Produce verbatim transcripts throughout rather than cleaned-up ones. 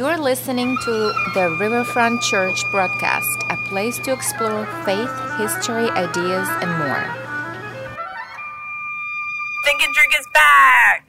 You're listening to the Riverfront Church broadcast, a place to explore faith, history, ideas, and more. Think and Drink is back!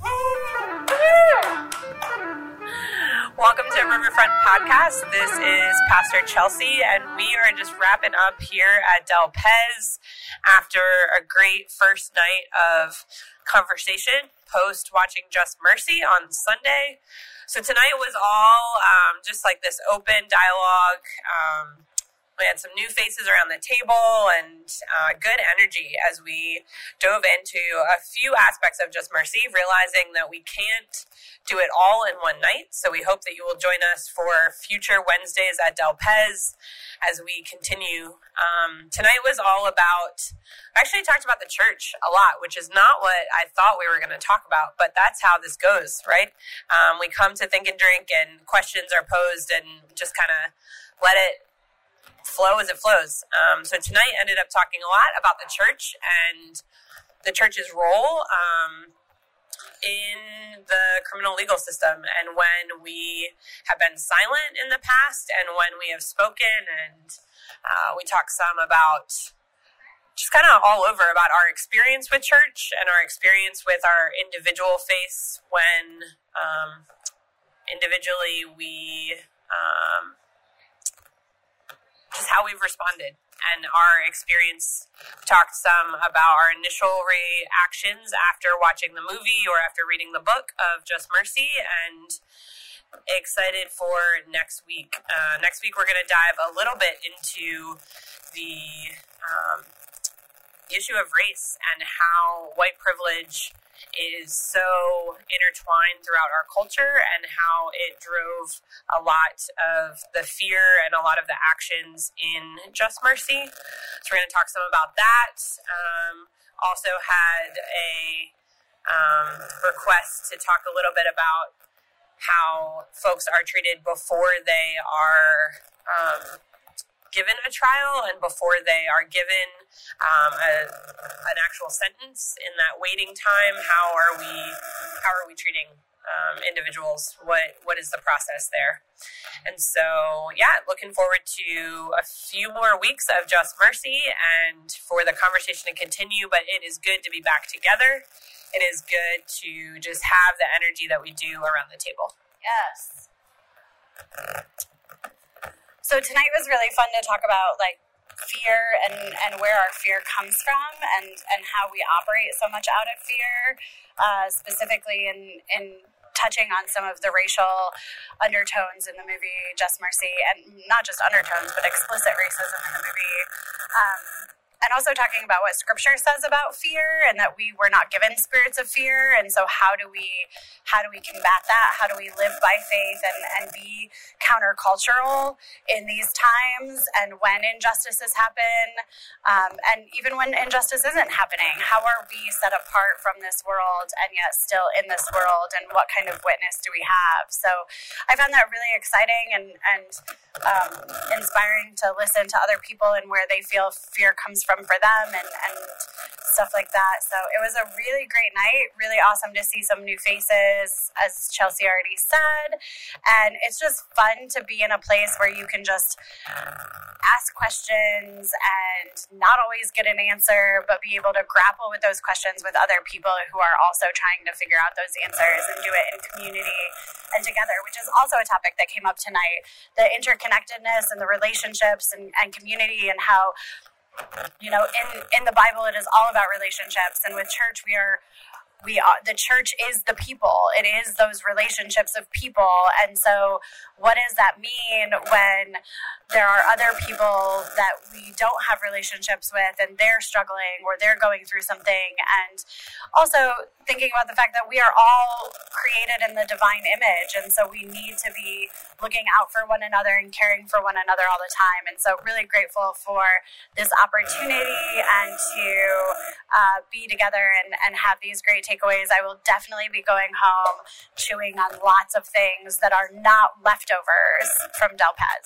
Welcome to Riverfront Podcast. This is Pastor Chelsea, and we are just wrapping up here at Del Pez after a great first night of conversation post watching Just Mercy on Sunday. So tonight was all um, just like this open dialogue. Um, we had some new faces around the table and uh, good energy as we dove into a few aspects of Just Mercy, realizing that we can't do it all in one night. So we hope that you will join us for future Wednesdays at Del Pez as we continue. Um, tonight was all about, I actually talked about the church a lot, which is not what I thought we were going to talk about, but that's how this goes, right? Um, we come to Think and Drink and questions are posed and just kind of let it flow as it flows. Um, so tonight ended up talking a lot about the church and the church's role um, in the criminal legal system, and when we have been silent in the past and when we have spoken. And uh, we talk some about just kind of all over about our experience with church and our experience with our individual faith when um, individually we um, just how we've responded and our experience. We talked some about our initial reactions after watching the movie or after reading the book of Just Mercy, and excited for next week. Uh, next week we're going to dive a little bit into the, um, the issue of race and how white privilege is so intertwined throughout our culture and how it drove a lot of the fear and a lot of the actions in Just Mercy. So we're going to talk some about that. Um, also had a um, request to talk a little bit about how folks are treated before they are um, given a trial and before they are given um, a, an actual sentence. In that waiting time, how are we how are we treating um, individuals? What what is the process there? And so, yeah, looking forward to a few more weeks of Just Mercy and for the conversation to continue. But it is good to be back together. It is good to just have the energy that we do around the table. Yes. So tonight was really fun to talk about like fear and, and where our fear comes from and, and how we operate so much out of fear, uh, specifically in, in touching on some of the racial undertones in the movie Just Mercy, and not just undertones, but explicit racism in the movie. Um, And also talking about what Scripture says about fear, and that we were not given spirits of fear. And so how do we how do we combat that? How do we live by faith and, and be countercultural in these times and when injustices happen? Um, and even when injustice isn't happening, how are we set apart from this world and yet still in this world? And what kind of witness do we have? So I found that really exciting and, and um, inspiring to listen to other people and where they feel fear comes from for them and, and stuff like that. So it was a really great night, really awesome to see some new faces, as Chelsea already said. And it's just fun to be in a place where you can just ask questions and not always get an answer, but be able to grapple with those questions with other people who are also trying to figure out those answers and do it in community and together, which is also a topic that came up tonight. The interconnectedness and the relationships and, and community, and how, you know, in, in the Bible, it is all about relationships. And with church, we are, we are, the church is the people. It is those relationships of people. And so what does that mean when there are other people that we don't have relationships with and they're struggling or they're going through something? And also thinking about the fact that we are all created in the divine image. And so we need to be looking out for one another and caring for one another all the time. And so really grateful for this opportunity and to uh, be together and, and have these great takeaways. I will definitely be going home chewing on lots of things that are not leftovers from Del Pez.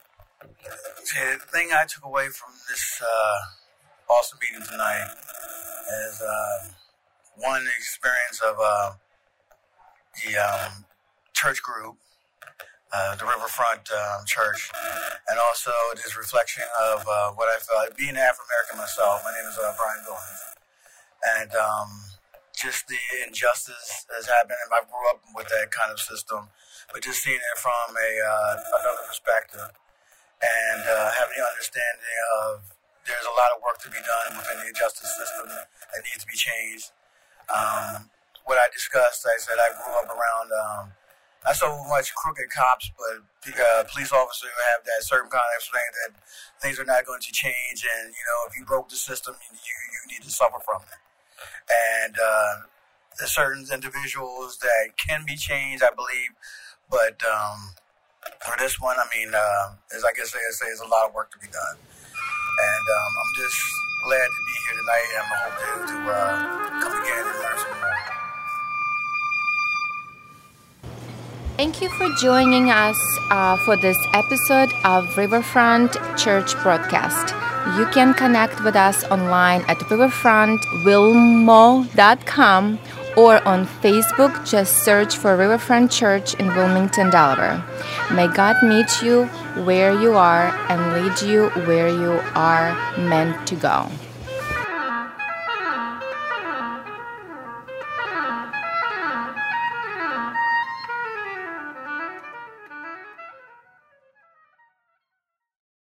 Okay, the thing I took away from this uh, awesome meeting tonight is uh, one, the experience of uh, the um, church group uh, the Riverfront um, Church, and also this reflection of uh, what I felt, being Afro-American myself. My name is uh, Brian Billings, and um, just the injustice that's happened. I grew up with that kind of system, but just seeing it from a uh, another perspective, and uh, having the understanding of there's a lot of work to be done within the justice system that needs to be changed. Um, what I discussed, I said I grew up around um, not so much crooked cops, but uh, police officers who have that certain kind of saying that things are not going to change, and you know, if you broke the system, you you need to suffer from it. And uh, there's certain individuals that can be changed, I believe, but um, for this one, I mean, uh, as I guess I say, there's a lot of work to be done. And um, I'm just glad to be here tonight, and I hope to, to uh, come again and learn some more. Thank you for joining us uh, for this episode of Riverfront Church Broadcast. You can connect with us online at riverfront wilmo dot com or on Facebook. Just search for Riverfront Church in Wilmington, Delaware. May God meet you where you are and lead you where you are meant to go.